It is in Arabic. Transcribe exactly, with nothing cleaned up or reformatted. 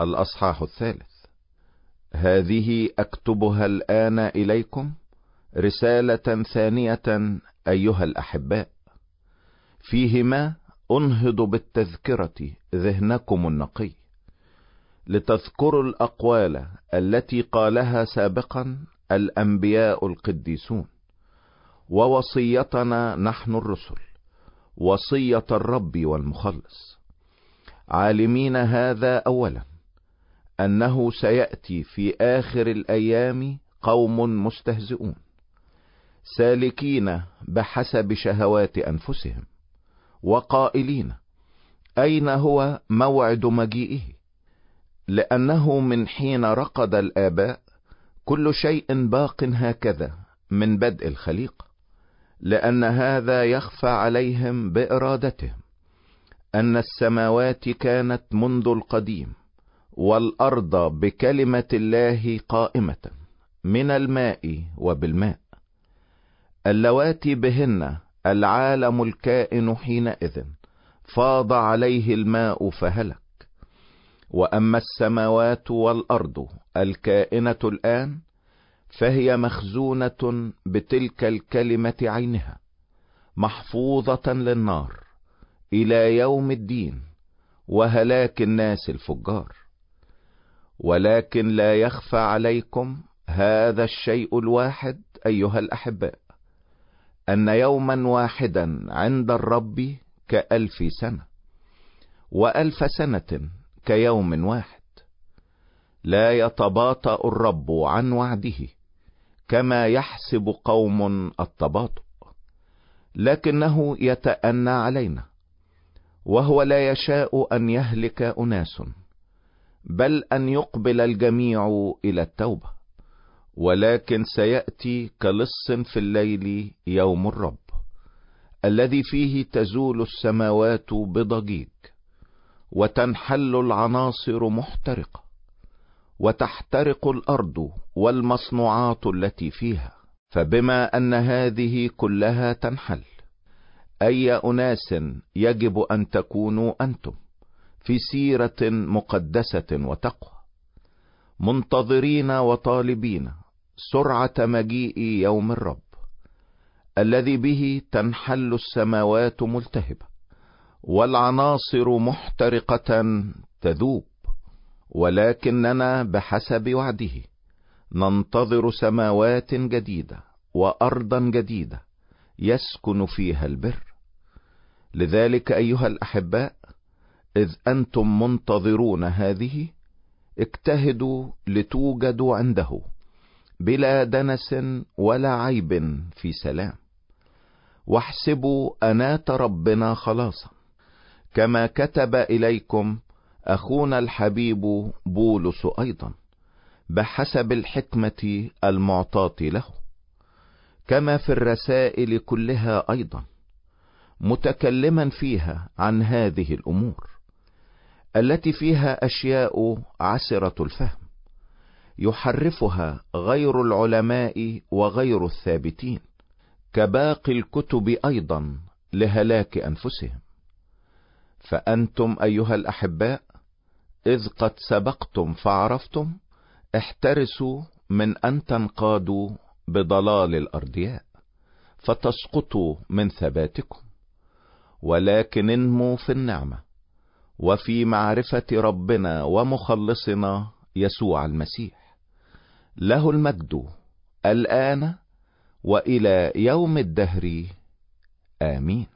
الأصحاح الثالث. هذه أكتبها الآن إليكم رسالة ثانية أيها الأحباء، فيهما أنهض بالتذكرة ذهنكم النقي، لتذكروا الأقوال التي قالها سابقا الأنبياء القديسون، ووصيتنا نحن الرسل، وصية الرب والمخلص، عالمين هذا أولا، أنه سيأتي في آخر الأيام قوم مستهزئون، سالكين بحسب شهوات أنفسهم، وقائلين: أين هو موعد مجيئه؟ لأنه من حين رقد الآباء كل شيء باق هكذا من بدء الخليقة، لأن هذا يخفى عليهم بإرادتهم، أن السماوات كانت منذ القديم، والأرض بكلمة الله قائمة من الماء وبالماء، اللواتي بهن العالم الكائن حينئذ فاض عليه الماء فهلك. وأما السماوات والأرض الكائنة الآن فهي مخزونة بتلك الكلمة عينها، محفوظة للنار إلى يوم الدين وهلاك الناس الفجار. ولكن لا يخفى عليكم هذا الشيء الواحد أيها الأحباء، أن يوما واحدا عند الرب كألف سنة، وألف سنة كيوم واحد. لا يتباطأ الرب عن وعده كما يحسب قوم التباطؤ، لكنه يتأنى علينا، وهو لا يشاء أن يهلك أناس، بل أن يقبل الجميع إلى التوبة. ولكن سيأتي كلص في الليل يوم الرب، الذي فيه تزول السماوات بضجيج، وتنحل العناصر محترقة، وتحترق الأرض والمصنوعات التي فيها. فبما أن هذه كلها تنحل، أي أناس يجب أن تكونوا أنتم في سيرة مقدسة وتقوى، منتظرين وطالبين سرعة مجيء يوم الرب، الذي به تنحل السماوات ملتهبة، والعناصر محترقة تذوب. ولكننا بحسب وعده ننتظر سماوات جديدة وأرضا جديدة يسكن فيها البر. لذلك أيها الأحباء، إذ أنتم منتظرون هذه، اجتهدوا لتوجدوا عنده بلا دنس ولا عيب في سلام، واحسبوا أنات ربنا خلاصا، كما كتب إليكم أخونا الحبيب بولس أيضا بحسب الحكمة المعطاة له، كما في الرسائل كلها أيضا، متكلما فيها عن هذه الأمور التي فيها أشياء عسرة الفهم، يحرفها غير العلماء وغير الثابتين، كباقي الكتب أيضا لهلاك أنفسهم. فأنتم أيها الأحباء، إذ قد سبقتم فعرفتم، احترسوا من أن تنقادوا بضلال الأرضياء فتسقطوا من ثباتكم، ولكن انموا في النعمة وفي معرفة ربنا ومخلصنا يسوع المسيح، له المجد الآن وإلى يوم الدهر. آمين.